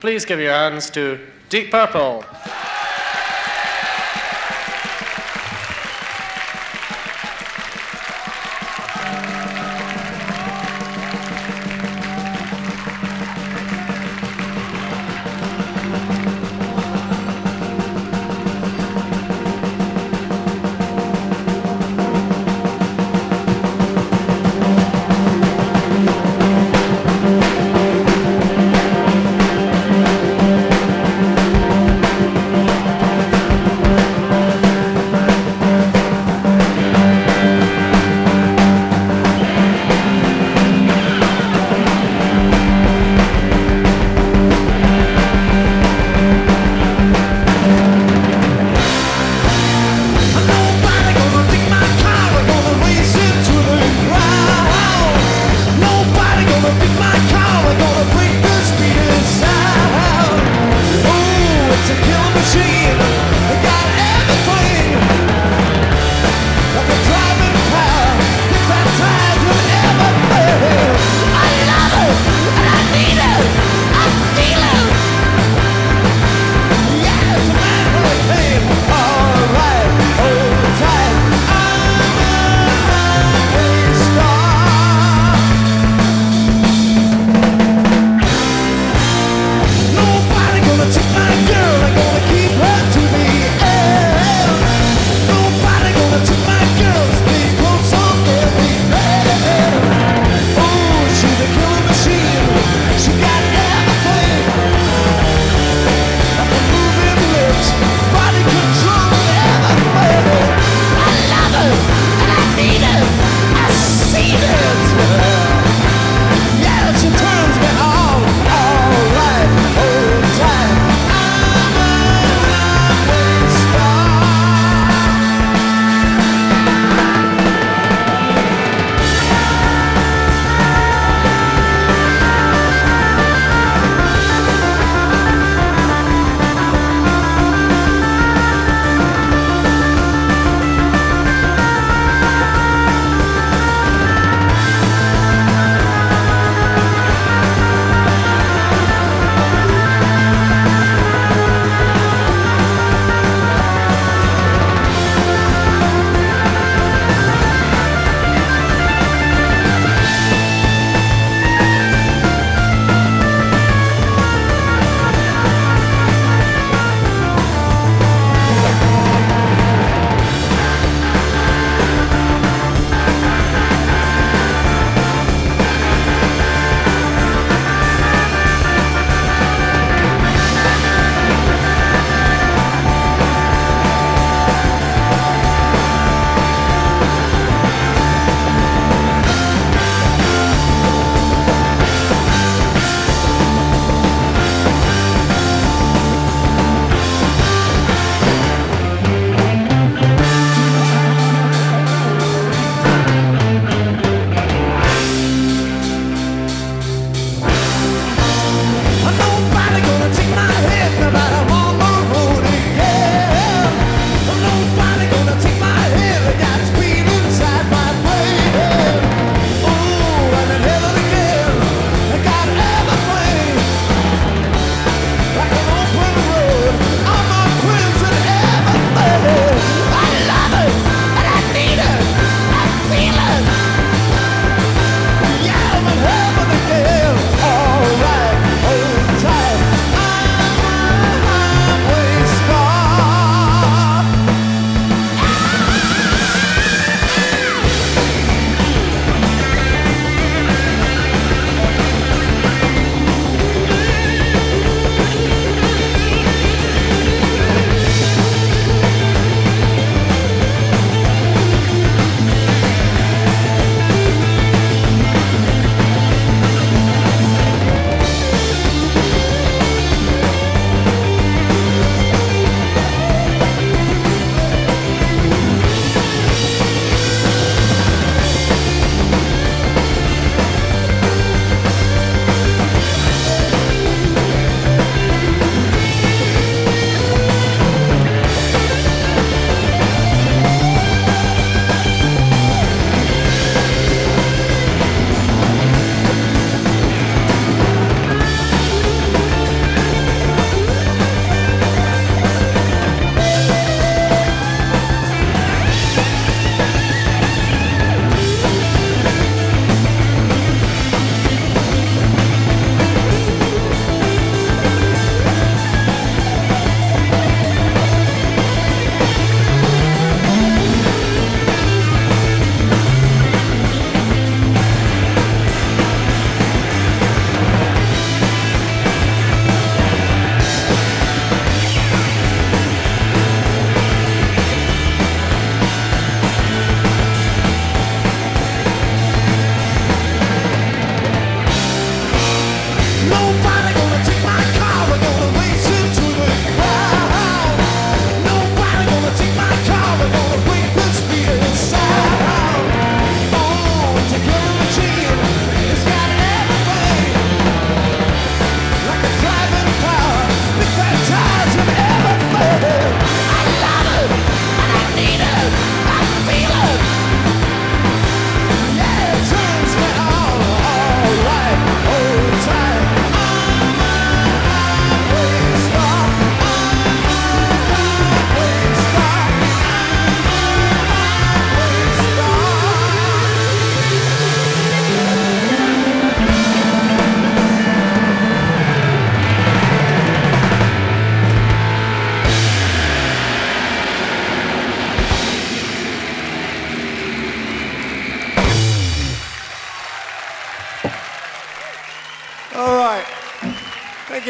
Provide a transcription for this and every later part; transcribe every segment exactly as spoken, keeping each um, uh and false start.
Please give your hands to Deep Purple.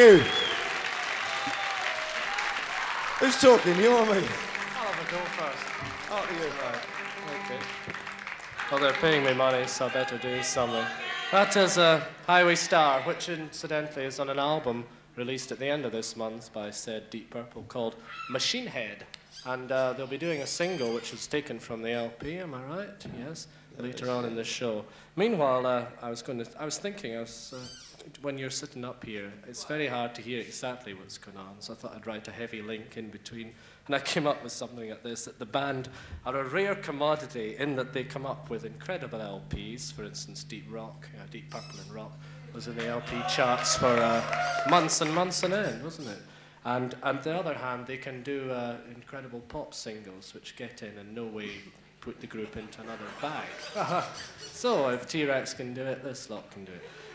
you. Who's talking, you or me? I'll have a go first. After you. Right. Okay. Well, they're paying me money, so I better do something. That is uh, Highway Star, which incidentally is on an album released at the end of this month by said Deep Purple called Machine Head. And uh, they'll be doing a single which is taken from the L P, am I right? Yes, later on in the show. Meanwhile, uh, I was going to, I was thinking, I was, uh, when you're sitting up here, it's very hard to hear exactly what's going on, so I thought I'd write a heavy link in between. And I came up with something like this, that the band are a rare commodity in that they come up with incredible L Ps. For instance, Deep Rock, uh, Deep Purple and Rock, was in the L P charts for uh, months and months on end, wasn't it? And on the other hand, they can do uh, incredible pop singles which get in and no way put the group into another bag. So if T-Rex can do it, this lot can do it.